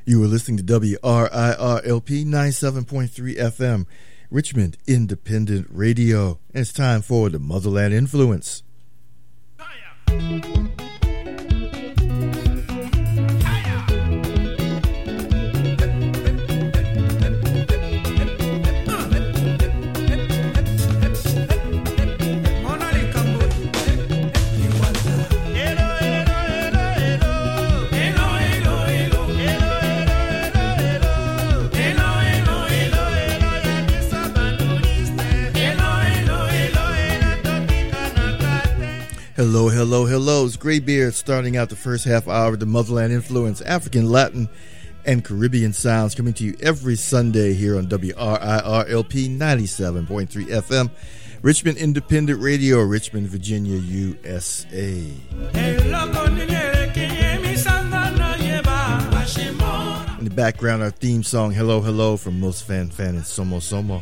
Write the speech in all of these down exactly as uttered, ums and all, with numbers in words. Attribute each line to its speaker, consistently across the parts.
Speaker 1: You are listening to W R I R L P ninety-seven point three F M, Richmond Independent Radio. And it's time for the Motherland Influence. Hello, hello, hello. It's Graybeard starting out the first half hour of the Motherland Influence, African, Latin, and Caribbean sounds coming to you every Sunday here on W R I R L P ninety-seven point three F M, Richmond Independent Radio, Richmond, Virginia, U S A. In the background, our theme song, Hello, Hello, from Most Fan Fan and Somo Somo.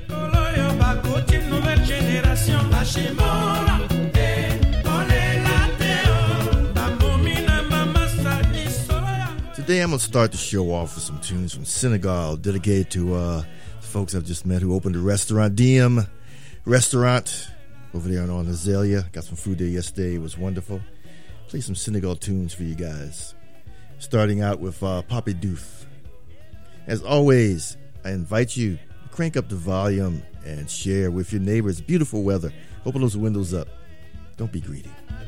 Speaker 1: Today I'm going to start the show off with some tunes from Senegal, dedicated to uh, the folks I've just met who opened a restaurant, Diem Restaurant, over there on Azalea. Got some food there yesterday. It was wonderful. Play some Senegal tunes for you guys. Starting out with uh, Papi Diouf. As always, I invite you to crank up the volume and share with your neighbors. Beautiful weather. Open those windows up. Don't be greedy.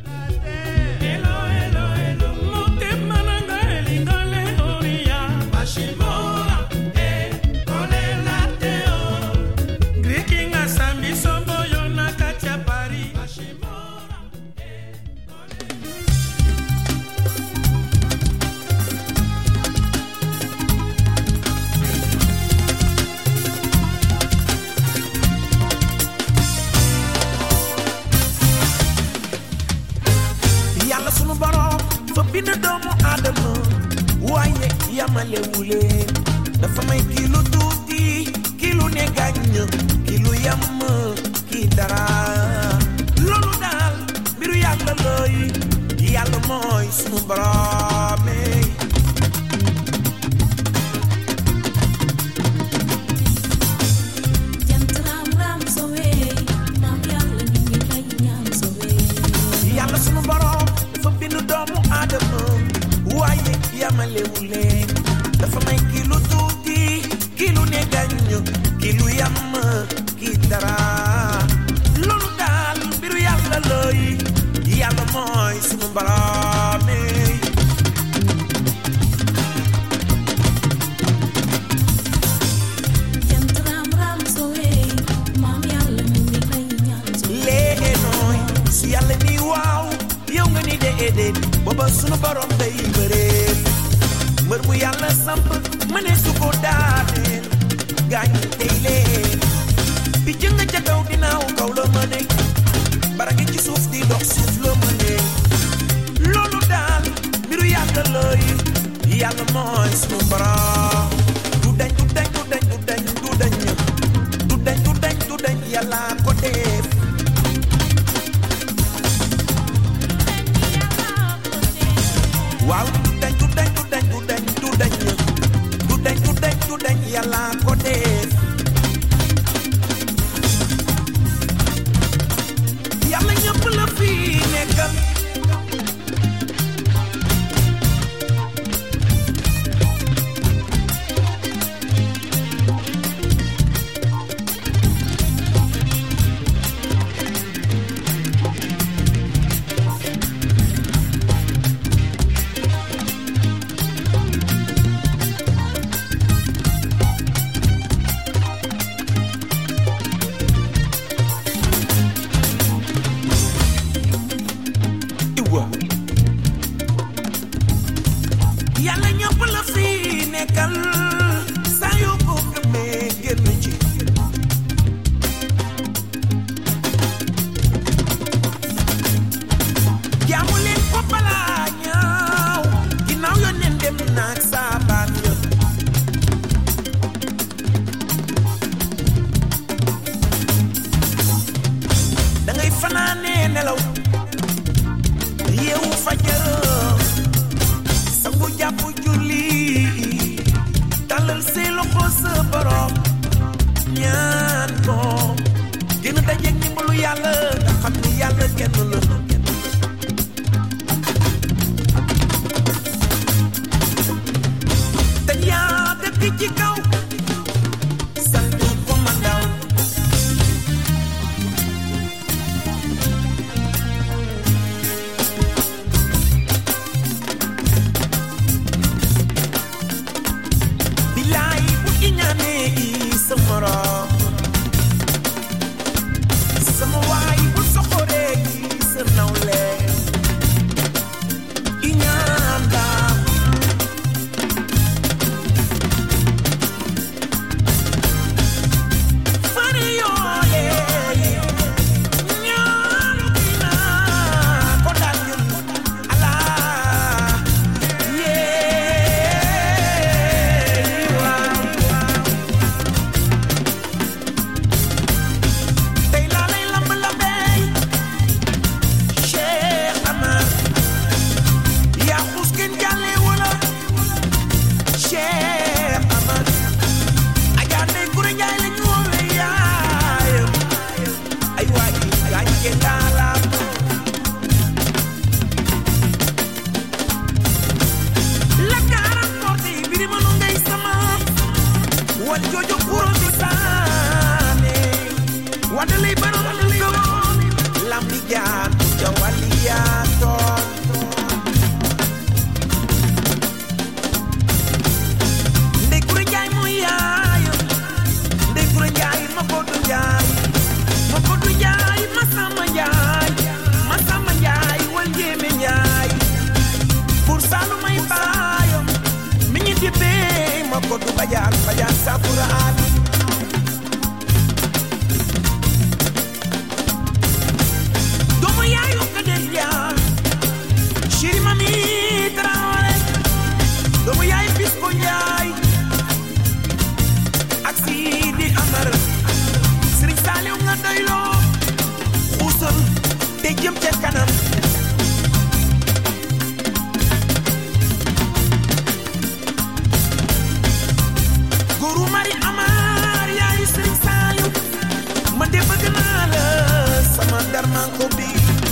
Speaker 2: Bina doomu Adama waaye yamale wule dafa may kilo tuuti kilo ne gàññ kilo yam ki dara loolu daal mbiru yàlla looy yàlla mooy sunu borom yàlla sunu borom dafa bindu doomu Adama waaye yamale wule dafa may kilo tuuti kilo ne gàññ kilo yam ki dara loolu daal mbiru yàlla looy yàlla mooy sunu borom lee nooy su yàlla ni waaw yow nga ni déedéet booba sunu borom day bëreel mbër mu yàlla samp mëne su ko daaneel gaañ tey leen bi jëng ca kaw ginnaaw kaw la mëne bara ngi ci suuf di dox suuf la mëne loolu daal mbiru yàlla looy yàlla mooy sunu borom du dañ du dañ du dañ du dañ du dañ du dañ du dañ du dañ yàlla ko def waaw du dañ du dañ du dañ du dañ du dañ du dañ du dañ du dañ yàlla ko def yàlla ñëpp la fi nekkal yàlla ñëpp la fi nekkal saa yoo ko gëmee génn ci jaamu leen ko balaa ñaaw ginnaaw yónneen dem naag saa baat ya dangay fanaanee nelaw yeewu fajar sangu jàpp julli ken jale wala Cheikh Amad ajane kure njaay la ñu wowe yaayam ay waaji gañ ke dala la karam porte biri ma ngay sama wal jojo kuro di saane wadalay barom ko lambi jaan jawaliya ton Kodu bayan bayan sapura ali Domo yayo kadeya Shiri mami traore Domo yayo pisko yay Aksi di amar Sri sale unga doylo Usul te jëm ca kanam Guru mari amar yaay Sëriñ Saaliw ma de bëgg naa la sama darman ko bi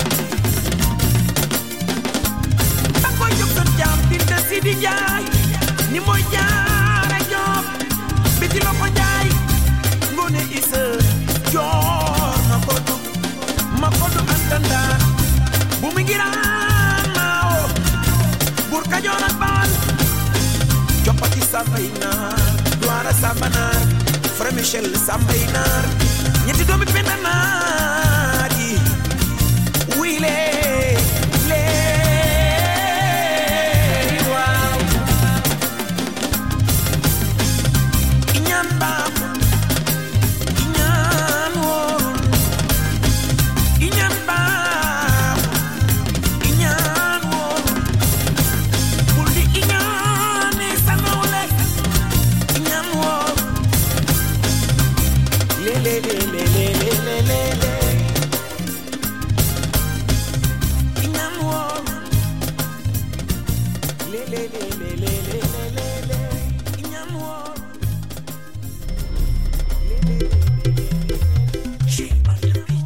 Speaker 2: ba ko jóg sa jaam dinda si di jaay ni mooy jaara joob bi di la ko jaay ngone isa joor ma ko du ma ko du antandaan bu mi ngiraan naawo bur Kajoor ak Bawal coppati sa fay naa Duara Sabanar, Frère Michel Sambainar, ñetti doomi penda naar yi wile le waaw iñaan baaxul iñaan wóorul iñaan baaxul iñaan wóorul bul di iñaane sa nawle Le le le le le le le le le Iñan wo Le le le le le le le le le Iñan wo Le le le le She on the beat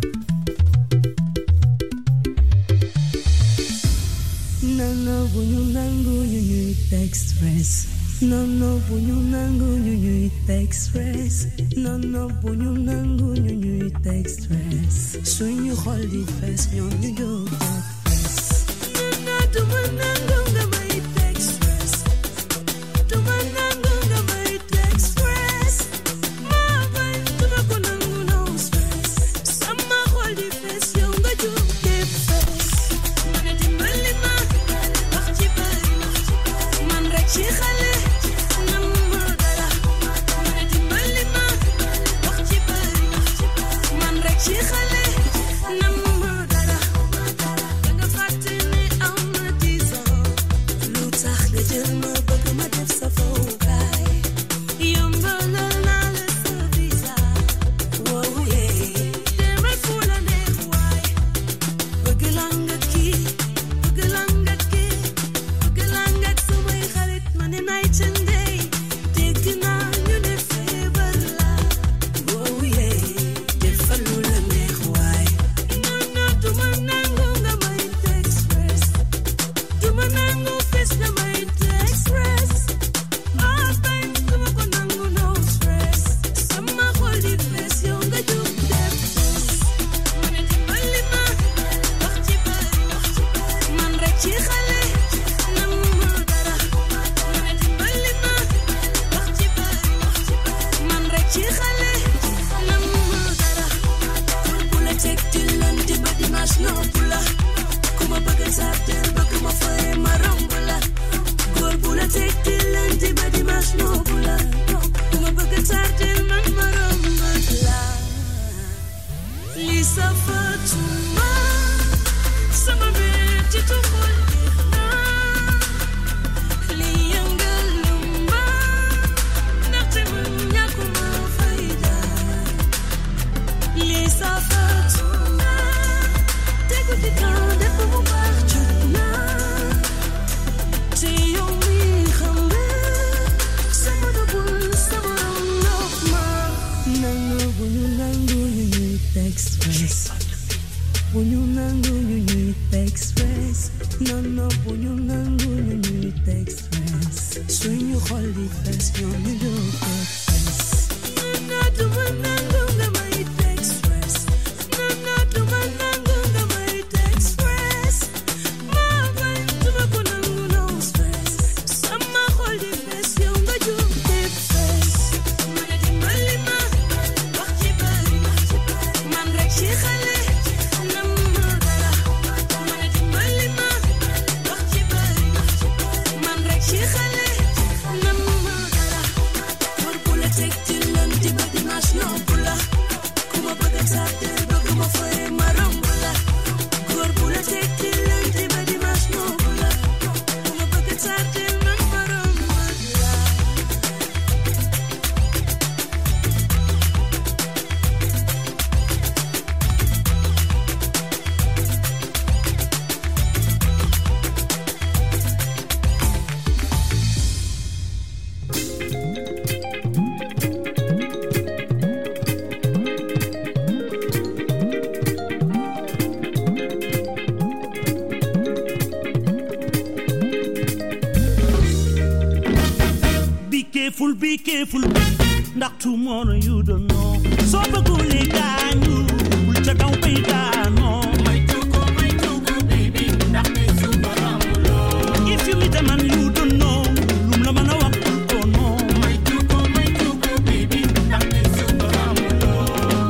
Speaker 3: Nana bunyu nangu nyunyu express No no bunyu nangu nyunyu express No no bunyu nangu nyunyu express Suñu xol di fess ñoom ñu jóg express Nana duma nangu nga may express Duma nangu nga may express Ma bay duma ko nangu no stress Sama xol di fess yow nga jóg express Man di mali ma wax ci bari man rek ci xale She khale namma dara danga fàtte ni am na tiso lu tax nga jël ma bëgg ma def sa fowukaay yombalal naa la sa visa wow yeah demal fu la neex waay bëgg la nga kii bëgg la nga kii bëgg la nga sumay xarit ma ne nay cëndey dégg naa ñu ne feebar la wow yeah Express xol di fees ñoom ñu doo ko fees non du ma nangu nga may teg stress non non du ma nangu nga may teg stress maa bañ du ma ko nangu no stress sama xol di fees yow nga jóg di fees ma ne dimbali ma wax ci bari man rek ci xale nam ma dara ma ne dimbali ma wax ci bari man rek ci xale nam ma dara war bu la teg ci lundi ba dimanche yomb la ku ma bëgg a tardel bëgg ma fay ma romb la góor bu la teg ci lundi ba dimanche yomb la ku ma bëgg a tardel man ma romb la
Speaker 4: Be careful, be careful, ndax tomorrow you don't know. So bëggule gaañu, bul ca daw bay daanoo. May tuko, may tuko, baby, ndax ne suba amuloo. If you meet a man you don't know, lum la mën a wax bul ko noo. May tuko, may tuko, baby, ndax ne suba amuloo.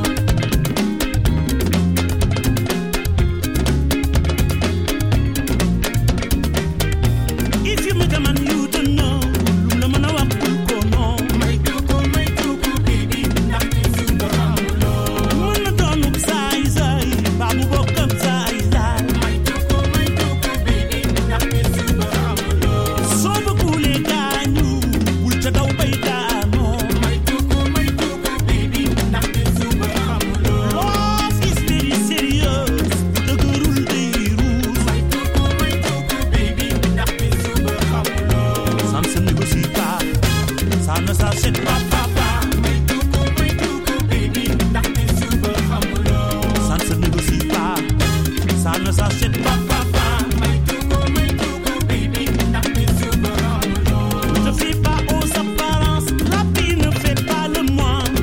Speaker 4: If you meet a man you don't know, lum la mën a wax bul ko noo. May tuko, may tuko, baby, ndax ne suba amuloo. Mën na doonub saay saay, baa mu bokk ak saay saay. May tuko, may tuko, baby, ndax ne suba amuloo. Soo bëggulee gaañu, bul ca daw bay daanoo. May tuko, may tuko, baby, ndax ne suba amuloo. Love is very serious, bu dëgërul day ruus. May tuko, may tuko, baby, ndax ne suba amuloo. Ça ne se négocie pas, ça ne s'achète pas, papa. May tuko, may tuko, baby, ndax ne suba amuloo. Ça ne se négocie pas, ça ne s'achète pas, papa. May tuko, may tuko, baby, ndax ne suba amuloo. Ne te fie pas aux apparences, la vie ne fait pas le moine.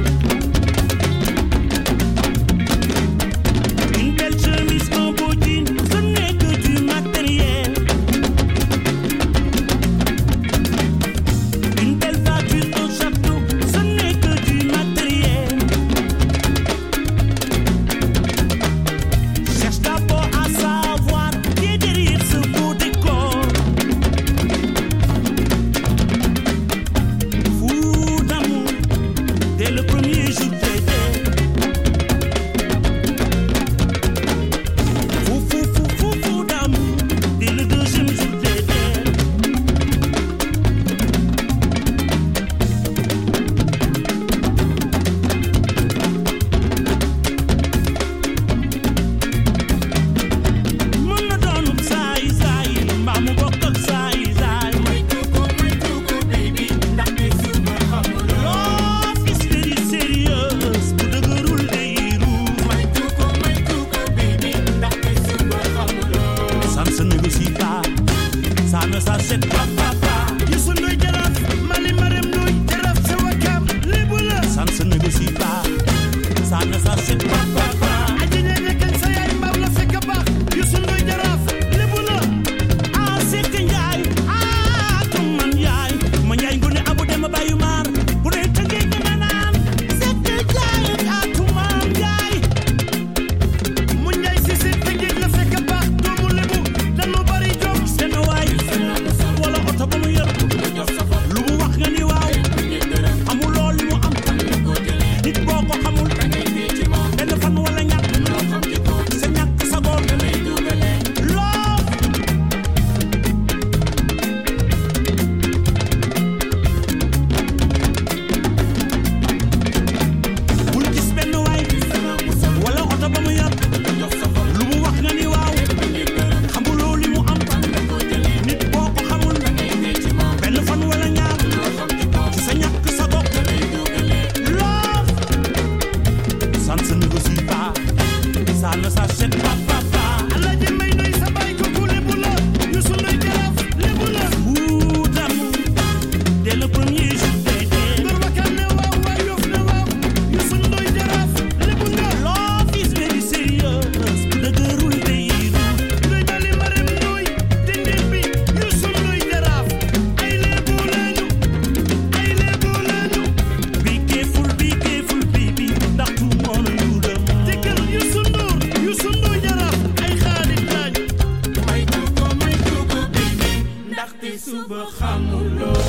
Speaker 4: Une belle chemise, un beau jean, ce n'est que du matériel. Une belle voiture, un château, ce n'est que du matériel. Cherche d'abord à savoir qui est derrière ce beau décor. Fou d'amour, dès le premier jour d'été. Fou, fou, fou, fou, fou d'amour, dès le deuxième jour d'été. Mën na doonub saay saay, mbaa mu bokk ak saay saay. May tuko, may tuko, baby, ndax ne suba amuloo. Love is very serious, bu dëgërul day ruus. May tuko, may tuko, baby, ndax ne suba amuloo. Ça ne se négocie pas, ça ne s'achète pas, papa. Youssou Ndoye Jaraaf, Mali Marème Ndoye Jaraaf sa Wakam, lébu la. Ça ne se négocie pas, ça ne s'achète pas, papa. Aji ñeñe kañ sa yaay mbaaw la fekk baax, Youssou Ndoye Jaraaf, lébu la. Ah Seck Njaay, ah tum man yaay, ma njaay ngone abu dem bayu maar, bu dee tëngee nga nga naan. Seck Njaay, ah tum man yaay. Mu njaay si si tëngee la fekk baax, doomu lébu, dañu bari jom. Seen waay, wala oto bu suba xamuloo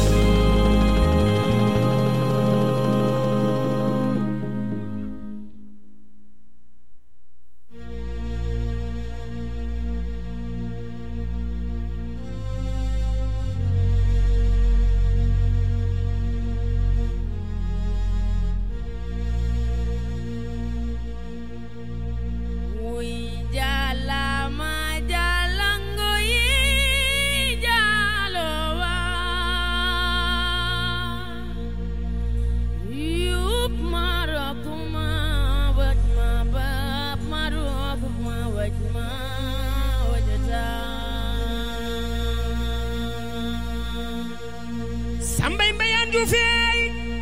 Speaker 4: Sambay mbayan ju fey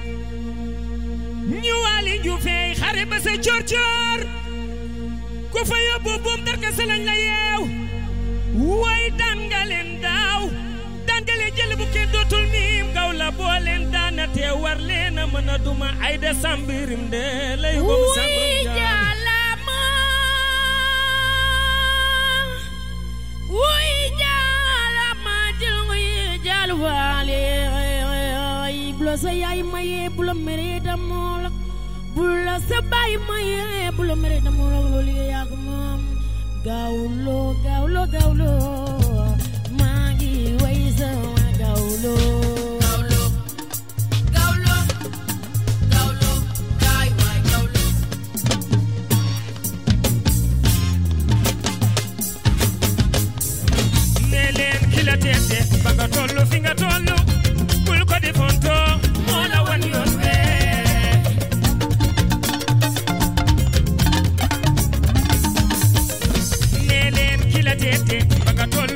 Speaker 4: ñu wali ju fey xare ba sa cor cor ku fa yóbbu buum darka sa lañ la yeew way daan nga leen daaw daan nga leen jël bu kenn dootul miim gaw la boo leen daana te war leen a mën a duma ay de sambirim de lay wom sambam jaalama wuy jaalama jël nguy jaal waale bula sa yaay maye bula mere damoo la bula sa baay maye bula mere damoo la loolu yaa ko moom gawlo gawlo gawlo maa ngi way sama gawlo gawlo gawlo gawlo gaay waay gawlo ne leen ki la tete ba nga tollu fi nga tollu bul ko di fonto moo la wan yoon bee nee leen ki la teete ba nga toll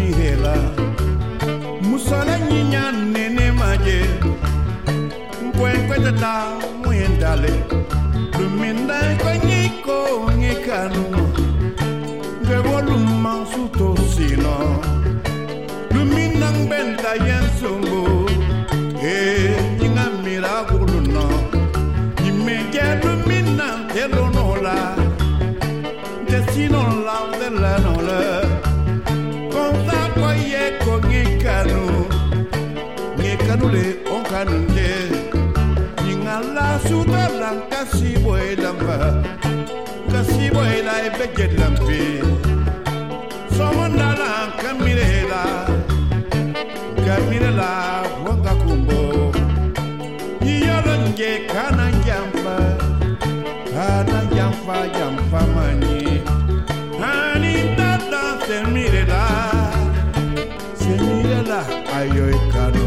Speaker 5: mi hela musala nyinya nene maje Mwen kwete ta mwen dale Luminda kwa nyiko ngekanu Ngewo luman suto sino Luminang benta yensongo Eh, nyinga milagulu no Nyimege luminang telo nola Destino la de la nola Konta kwa ye ko ngekanu Ngekanu le onkanunde Nyingala suta lang kasi boy lampa Kasi boy la ebege lampi Somandala kamirela Kamirela wanga kumbo Yiyolonge kana jampa Kana jampa jampa mani Hani tata semirela Semirela ayoy kano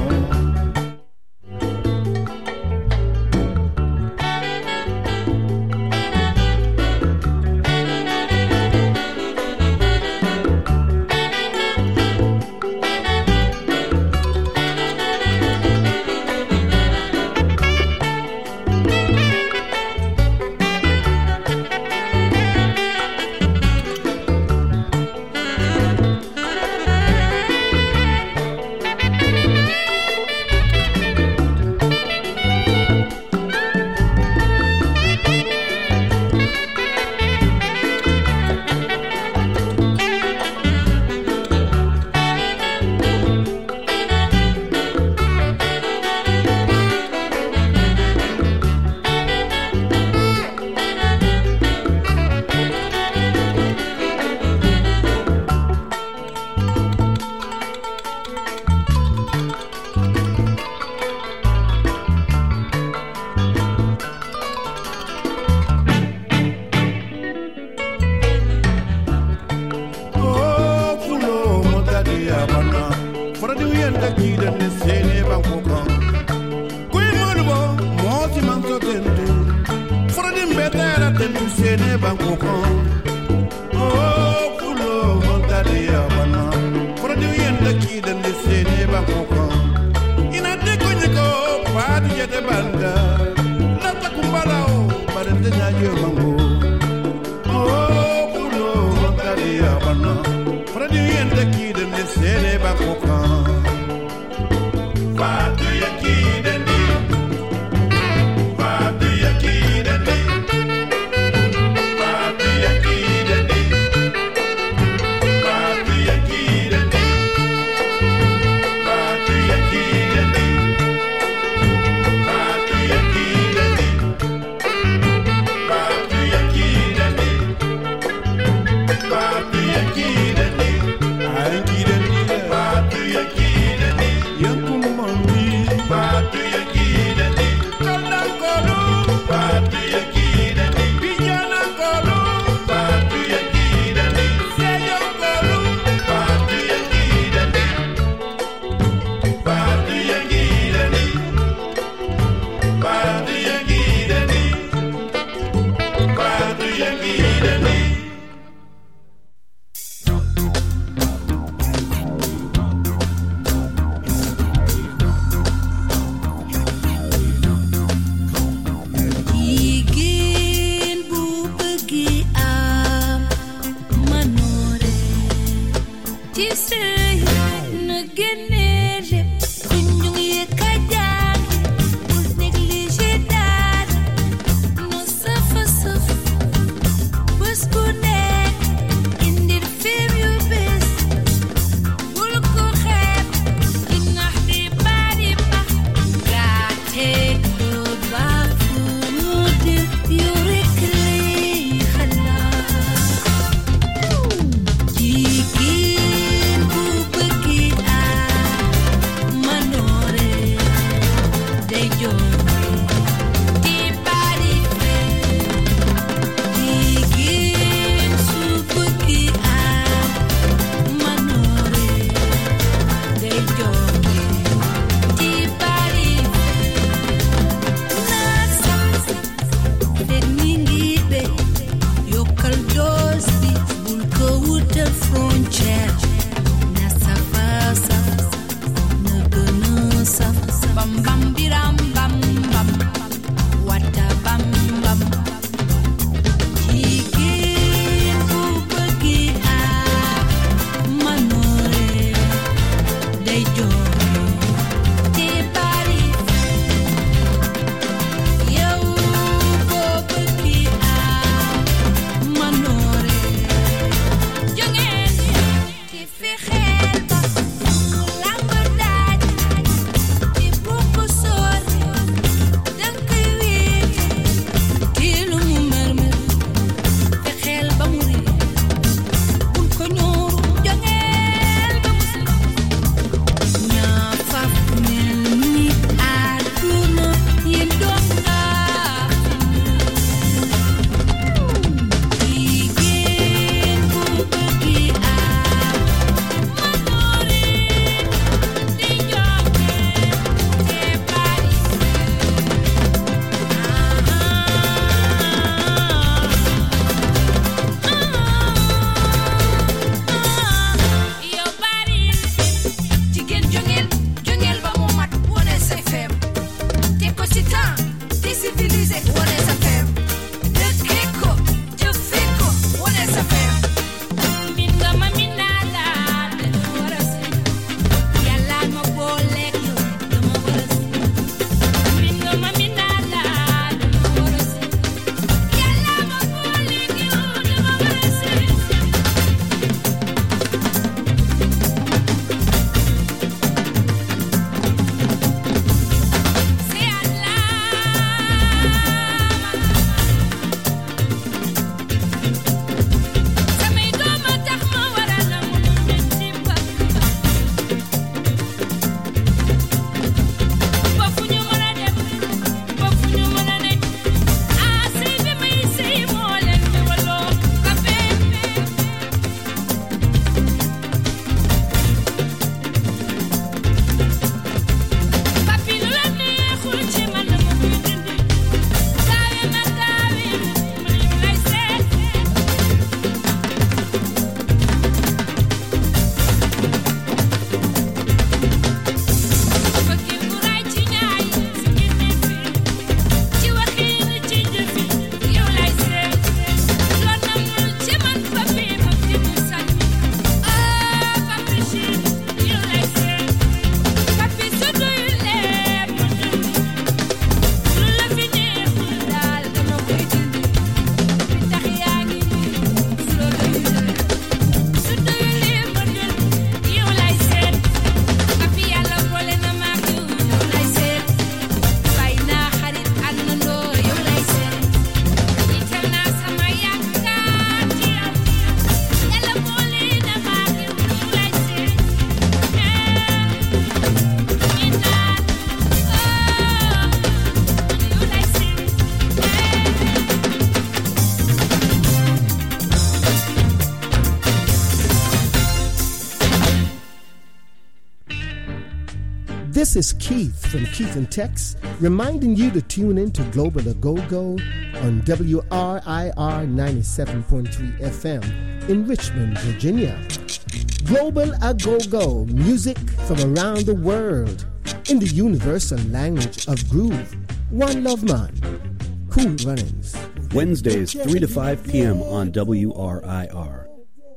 Speaker 6: This is Keith from Keith and Tex, reminding you to tune in to Global A Go-Go on W R I R ninety-seven point three F M in Richmond, Virginia. Global A Go-Go, music from around the world in the universal language of groove. One Love Man, Cool Runnings.
Speaker 7: Wednesdays, three to five p.m. on W R I R.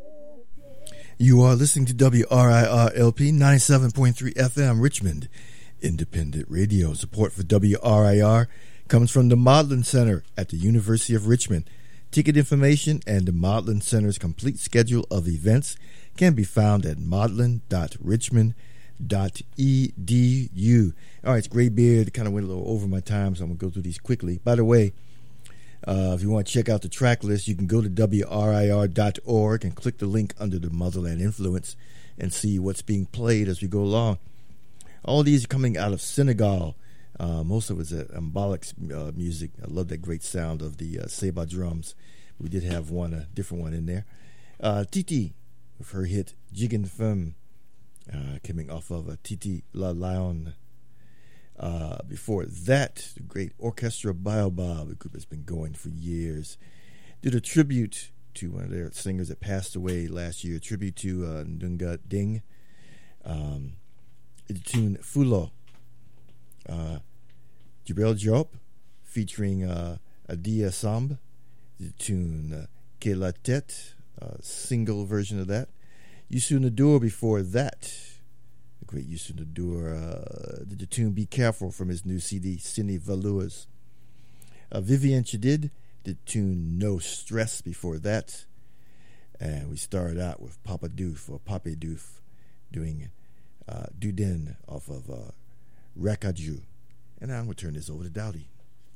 Speaker 1: You are listening to W R I R L P ninety-seven point three F M, Richmond Independent Radio. Support for W R I R comes from the Modlin Center at the University of Richmond. Ticket information and the Modlin Center's complete schedule of events can be found at modlin dot richmond dot e d u. All right, it's Graybeard. Kind of went a little over my time, so I'm going to go through these quickly. By the way, Uh, if you want to check out the track list, you can go to W R I R dot org and click the link under the Motherland Influence and see what's being played as we go along. All these are coming out of Senegal. Uh, most of it's uh, Mbalax uh, music. I love that great sound of the uh, Seba drums. We did have one, a different one in there. Uh, Titi, with her hit Jigen Femme, uh, coming off of uh, Titi La Lion. Uh, before that, the great Orchestra Baobab, a group that's been going for years, did a tribute to one of their singers that passed away last year, a tribute to uh, Ndunga Ding. Um, the tune Fulo. Uh, Jibril Diop, featuring uh, Adia Samb, the tune uh, Que la Tête, a single version of that. Youssou N'Dour before that. The great Youssou N'Dour uh, did the tune Be Careful from his new C D, Cine Velours. Uh, Vivian Chidid did the tune No Stress before that. And we started out with Papa Doof, or Pape Doof, doing uh, Dudin off of uh, Rakaju. And now I'm going to turn this over to Dowdy.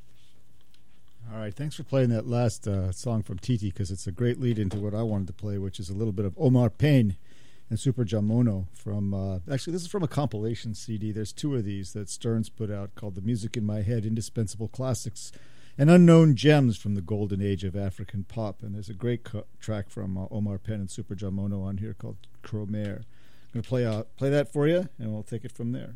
Speaker 8: All right, thanks for playing that last uh, song from Titi, because it's a great lead into what I wanted to play, which is a little bit of Omar Payne and Super Jamono from, uh, actually, this is from a compilation C D. There's two of these that Stearns put out called The Music in My Head, Indispensable Classics and Unknown Gems from the Golden Age of African Pop. And there's a great co- track from uh, Omar Payne and Super Jamono on here called Cromer. I'm going to play, uh, play that for you, and we'll take it from there.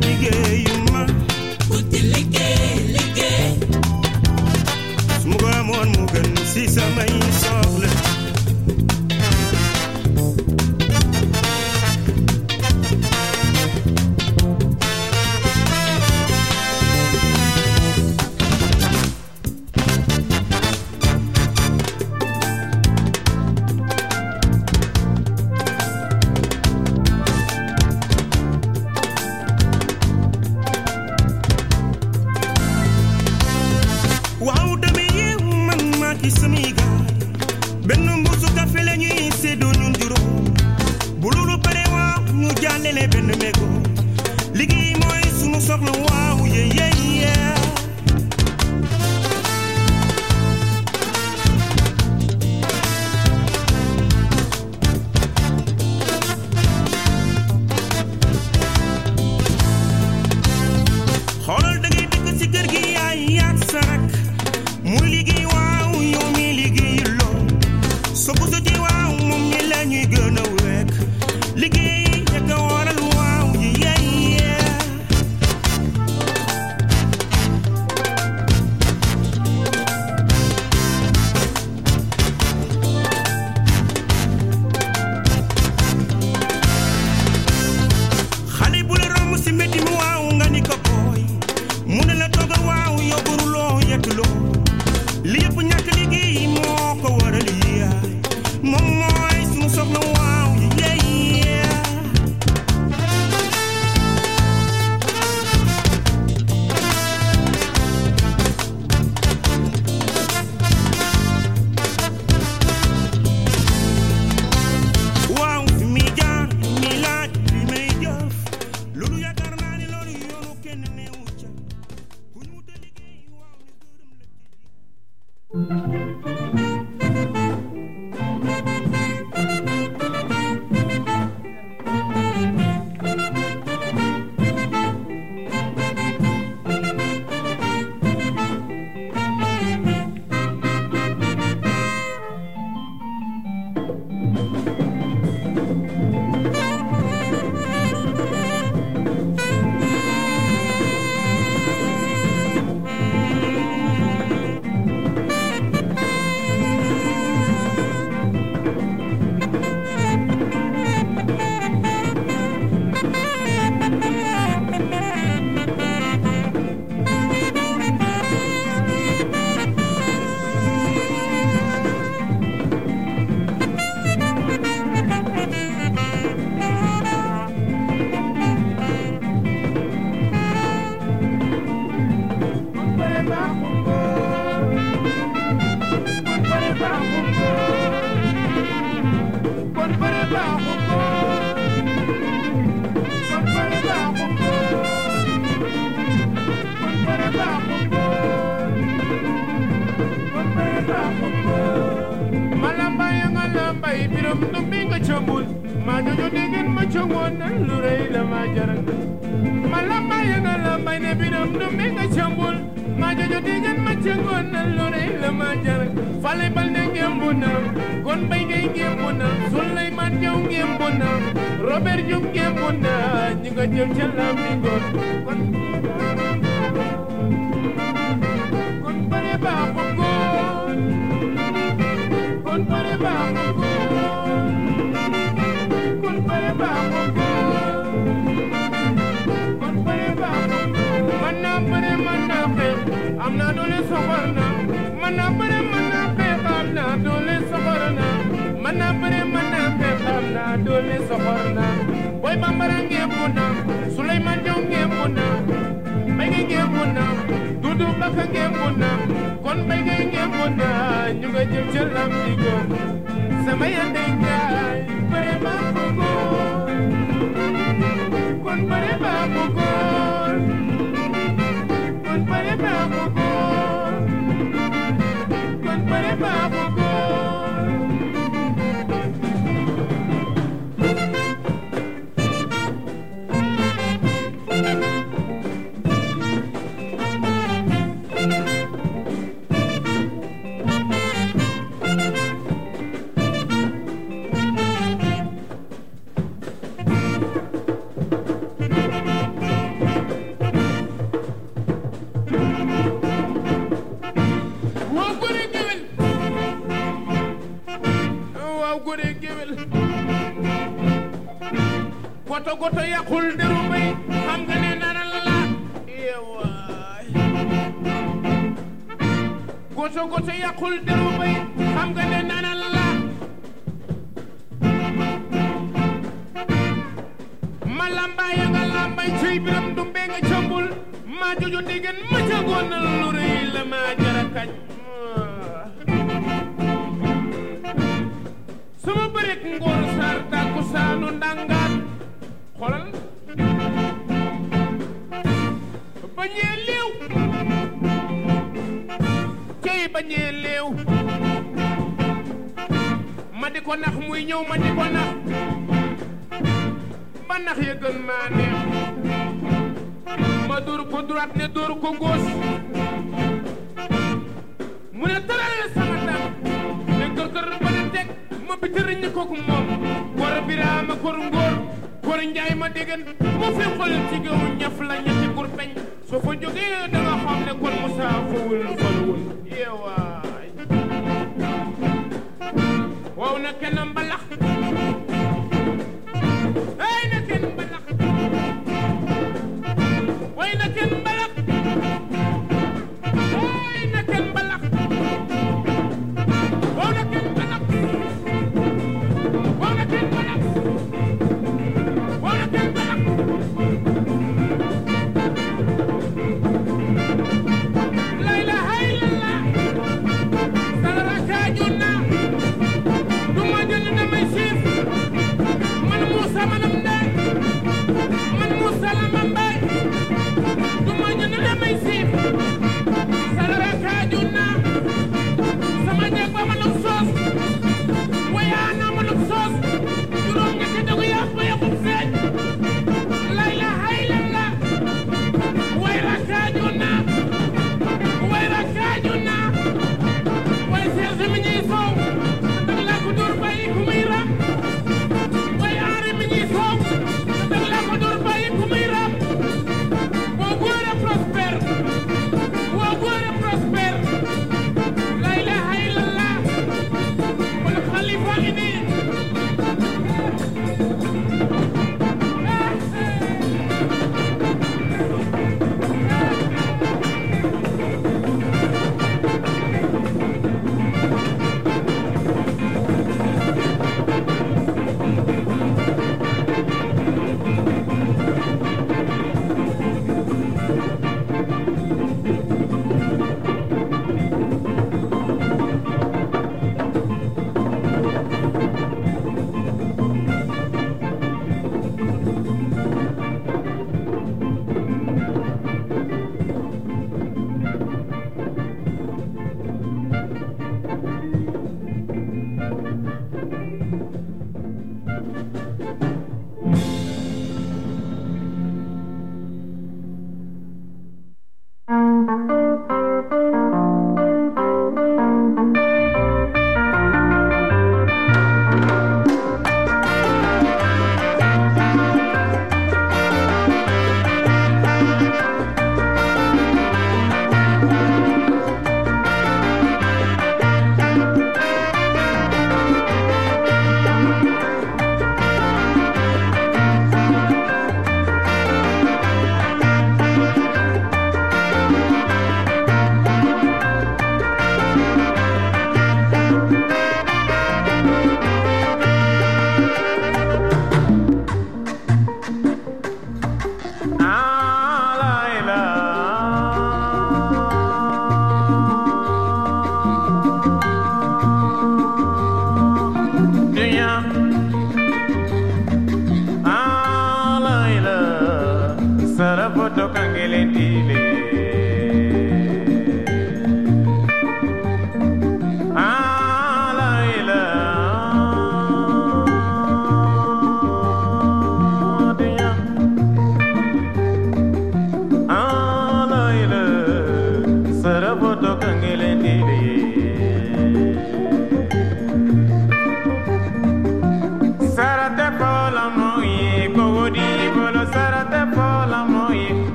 Speaker 2: Muga
Speaker 9: xamoon mu gën si samay soxla
Speaker 10: Robert Jung Gembuna, you got your chalamingo. Con pare bajo gol, con pare bajo gol, con pare bajo gol, con pare bajo gol. Mana pare mana pe, I'm not only sobarna. Mana pare mana pe, I'm not only sobarna. Mana pare mana pe, I'm not only sobarna. Boy bambarange buna, Sulaiman jonge buna, bege ge buna, Dudu baka ge buna, kon bege ge buna, nyuga jëm ci lam digo, sama yande ngay, bare ba ko kon bare ba ko kon bare ba ko kon bare ba ko gore géwél goto goto yàqul deru bay xam nga ne nana la yeewaay goto goto yàqul deru bay xam nga ne nana la ma lambay nga lambay ciy biram dumbe nga cambul ma jojo digen ma ca gonal lu rëy la ma jara kañ sama bëreek ngoor sar takku saanu ndangaat xolal bañee leew cey bañee leew ma di ko nax muy ñëw ma di ko nax ba nax ya gën maa neex ma dóor ko droite ne dóor ko gauche mu ne tëral sama tànk ne kër kër ba ne teg ma bi tëriñ ko ko moom gor biraama gor ngóor gor njaay ma déggan mu fi xol ci géew ñaf la ñetti gur peñ soo fa jógee da nga xam ne kon Moussa fawul falwul yeewaay waaw na kenn mbalax ay na kenn mbalax way na kenn mbalax ay na kenn mbalax waaw na kenn mbalax waaw na kenn mbalax waaw na kenn mbalax la ilaha illallah salara kaajuna du ma jël damay siif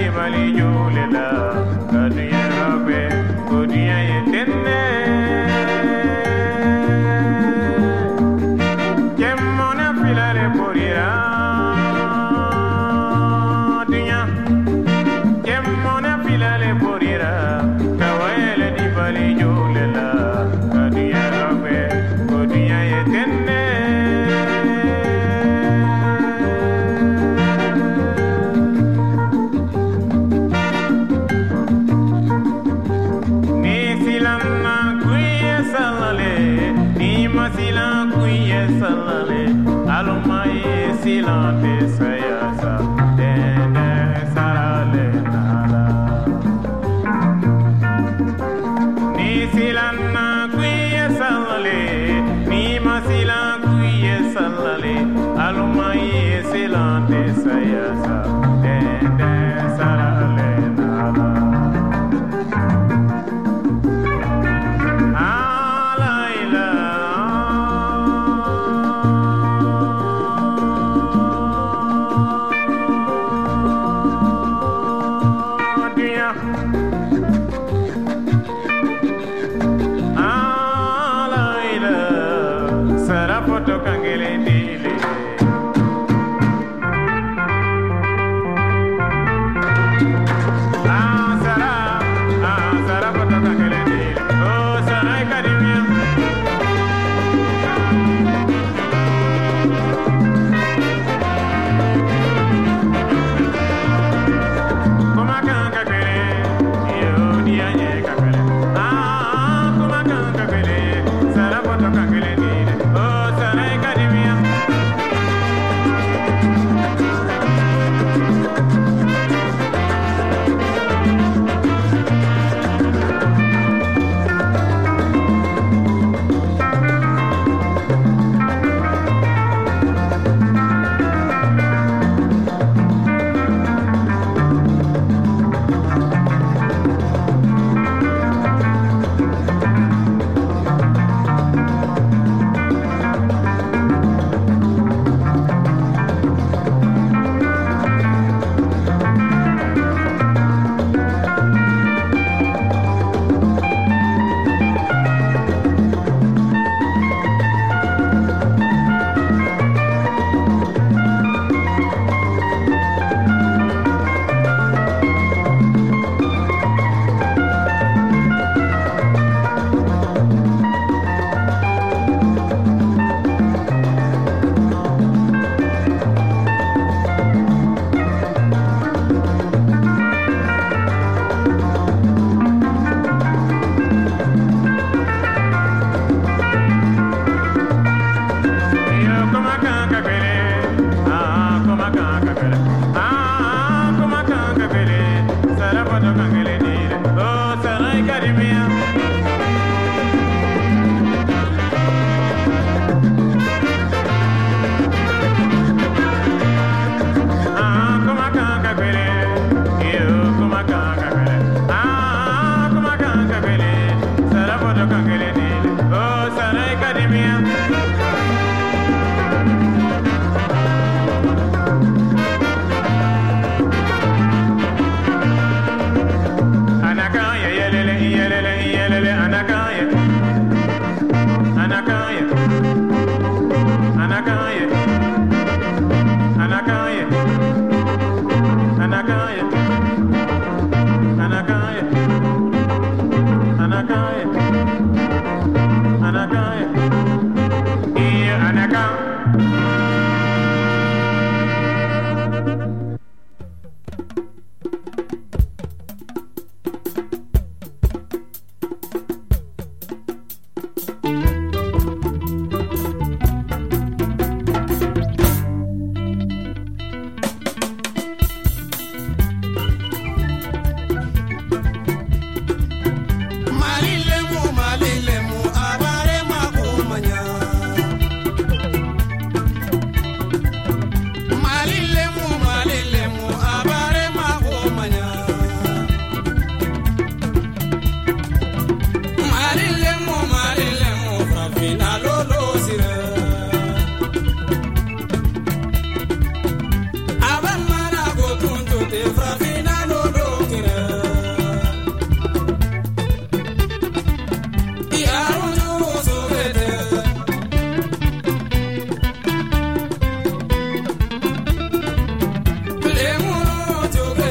Speaker 11: di bali jule la kaduya robe kodiya yetenne kemmona filale porira dunya kemmona filale porira kawele di bali jule la kaduya robe kodiya yetenne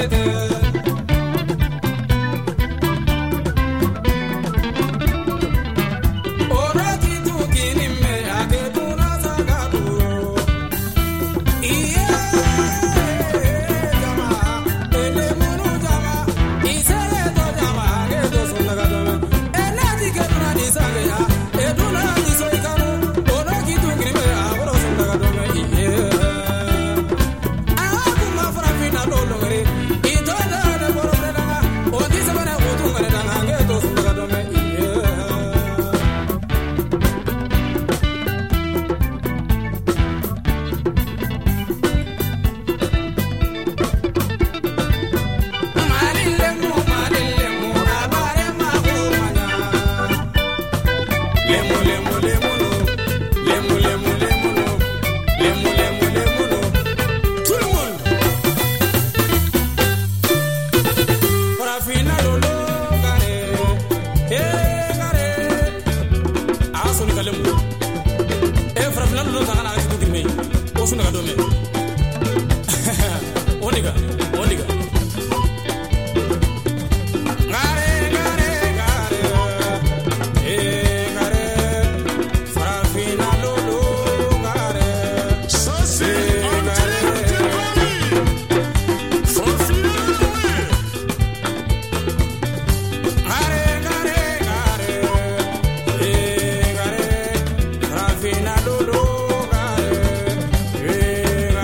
Speaker 2: Fina do do gare,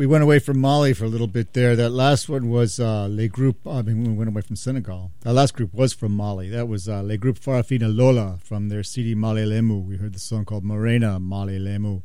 Speaker 8: we went away from Mali for a little bit there. That last one was uh, Les Groupes. I mean, we went away from Senegal. That last group was from Mali. That was uh, Les Groupes Farafina Lola from their C D Mali Lemu. We heard the song called Morena Mali Lemu.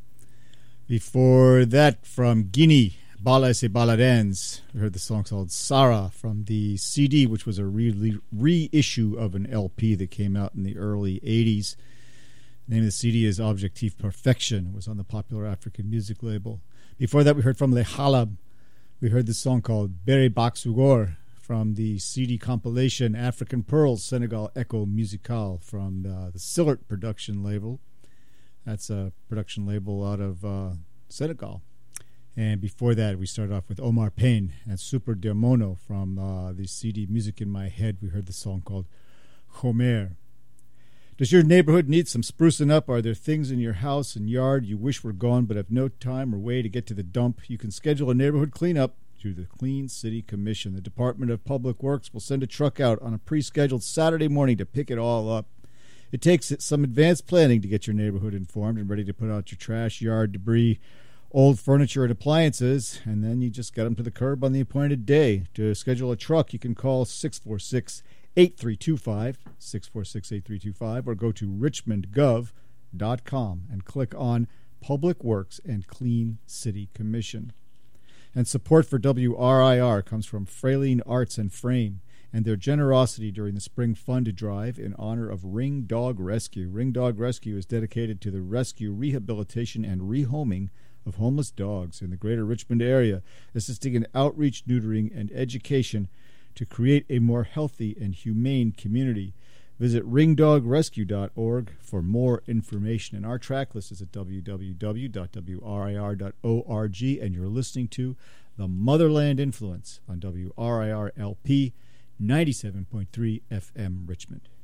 Speaker 8: Before that, from Guinea, Balas et Baladins. We heard the song called Sarah from the C D, which was a re- reissue of an L P that came out in the early eighties. The name of the C D is Objectif Perfection. It was on the popular African music label. Before that, we heard from Le Halab. We heard the song called Bere Baksugor from the C D compilation African Pearls, Senegal Echo Musical from uh, the Sillert production label. That's a production label out of uh, Senegal. And before that, we started off with Omar Payne and Super Demono from uh, the C D Music in My Head. We heard the song called Homer. Does your neighborhood need some sprucing up? Are there things in your house and yard you wish were gone but have no time or way to get to the dump? You can schedule a neighborhood cleanup through the Clean City Commission. The Department of Public Works will send a truck out on a pre-scheduled Saturday morning to pick it all up. It takes some advanced planning to get your neighborhood informed and ready to put out your trash, yard, debris, old furniture, and appliances, and then you just get them to the curb on the appointed day. To schedule a truck, you can call six four six, eight three two five, six four six, eight three two five, or go to richmond gov dot com and click on Public Works and Clean City Commission. And support for W R I R comes from Frayline Arts and Frame and their generosity during the Spring Fund Drive in honor of Ring Dog Rescue. Ring Dog Rescue is dedicated to the rescue, rehabilitation, and rehoming of homeless dogs in the greater Richmond area, assisting in outreach, neutering, and education to create a more healthy and humane community. Visit ring dog rescue dot org for more information. And our track list is at w w w dot w r i r dot org, and you're listening to The Motherland Influence on W R I R L P ninety-seven point three F M Richmond.